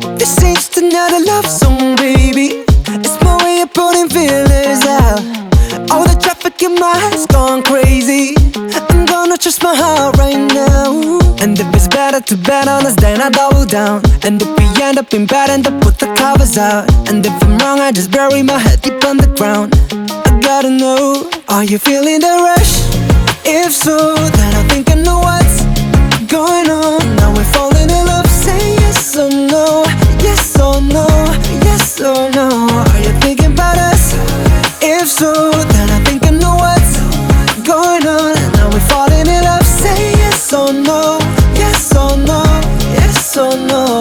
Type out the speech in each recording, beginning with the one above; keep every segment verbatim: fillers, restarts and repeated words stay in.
This ain't just another love song, baby. It's my way of putting feelers out. All the traffic in my head's gone crazy. I'm gonna trust my heart right now. And if it's better to bet on us, then I double down. And if we end up in bed, end up put the covers out. And if I'm wrong, I just bury my head deep underground. I gotta know, are you feeling the rush? If so, then I think I know what's going on. Now we're falling in love, say yes or no. Yes or no, yes or no. Are you thinking about us? If so, then I think I know what's going on. Now we're falling in love, say yes or no. Yes or no, yes or no.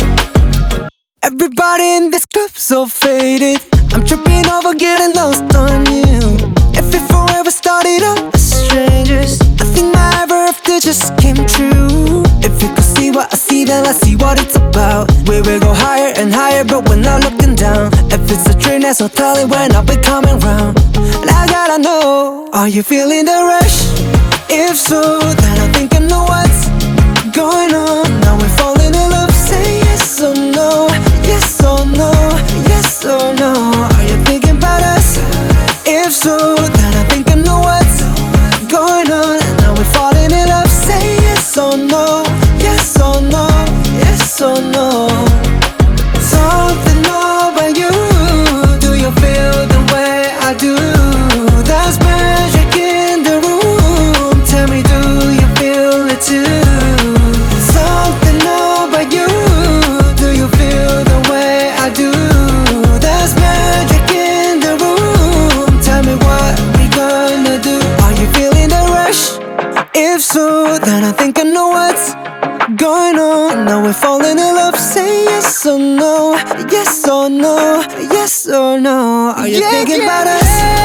Everybody in this club so faded. I'm tripping over getting lost on you. If we forever started up as strangers, I think my ever after just came true. If you could see what I see, then I see what it's about. We will go higher and higher, but we're not looking down. If it's a train, there's no telling when I'll be coming round. And I gotta know, are you feeling the rush? If so, then I think I know what's going on. Now we're falling in love, say yes or no. Yes or no, yes or no. Are you thinking about us? If so, then I think I know what's going on. Now we're falling in love, say yes or no. Yes or no, yes or no. Something about you. Do you feel the way I do? There's magic in the room. Tell me, do you feel it too? Something about you. Do you feel the way I do? There's magic in the room. Tell me what we gonna do. Are you feeling the rush? If so, then I think I know what's going on. Now we're falling in love, say yes or no. Yes or no, yes or no. Are you Yeah, thinking yeah, about us?